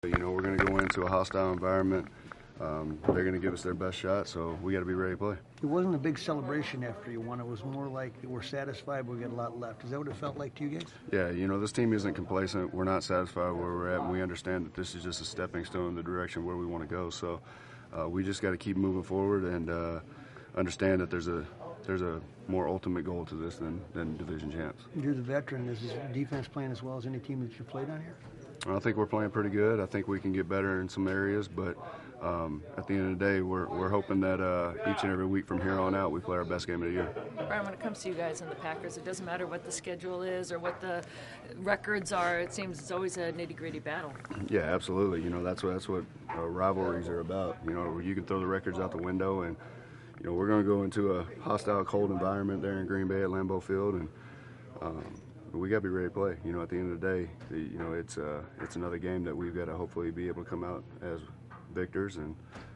You know, we're going to go into a hostile environment. They're going to give us their best shot, so we got to be ready to play. It wasn't a big celebration after you won. It was more like we're satisfied, but we got a lot left. Is that what it felt like to you guys? Yeah, you know, this team isn't complacent. We're not satisfied where we're at, and we understand that this is just a stepping stone in the direction where we want to go. So we just got to keep moving forward and understand that there's a more ultimate goal to this than division champs. You're the veteran. Is this defense playing as well as any team that you've played on here? I think we're playing pretty good. I think we can get better in some areas, but at the end of the day, we're hoping that each and every week from here on out, we play our best game of the year. Brian, when it comes to you guys and the Packers, it doesn't matter what the schedule is or what the records are. It seems it's always a nitty-gritty battle. Yeah, absolutely. You know, that's what rivalries are about. You know, you can throw the records out the window, and you know, we're going to go into a hostile, cold environment there in Green Bay at Lambeau Field, and we got to be ready to play. You know, at the end of the day, you know, it's another game that we've got to hopefully be able to come out as victors and,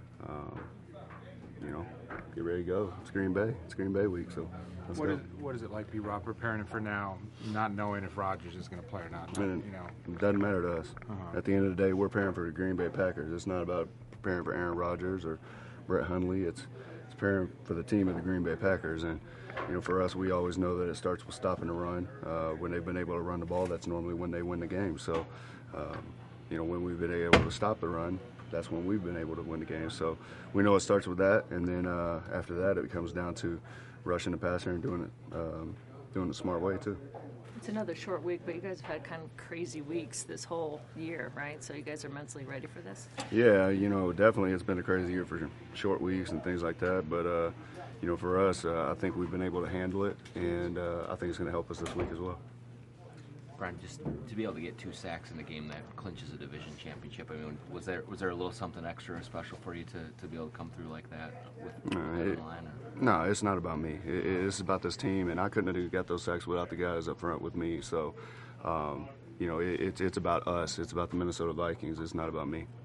you know, get ready to go. It's Green Bay. It's Green Bay week, so let's go. What is it like, B-Rob, preparing for now, not knowing if Rodgers is going to play or not? And you know, it doesn't matter to us. At the end of the day, we're preparing for the Green Bay Packers. It's not about preparing for Aaron Rodgers or Brett Hundley. It's preparing for the team of the Green Bay Packers. And you know, for us, we always know that it starts with stopping the run. When they've been able to run the ball, that's normally when they win the game. So, you know, when we've been able to stop the run, that's when we've been able to win the game. So we know it starts with that, and then after that, it comes down to rushing the passer and doing it the smart way too. It's another short week, but you guys have had kind of crazy weeks this whole year, right? So you guys are mentally ready for this? Yeah, you know, definitely it's been a crazy year for short weeks and things like that. But, you know, for us, I think we've been able to handle it, and I think it's going to help us this week as well. Brian, just to be able to get 2 sacks in the game that clinches a division championship, I mean, was there a little something extra special for you to be able to come through like that with the line? No, it's not about me. It's about this team, and I couldn't have got those sacks without the guys up front with me. So, you know, it's about us. It's about the Minnesota Vikings. It's not about me.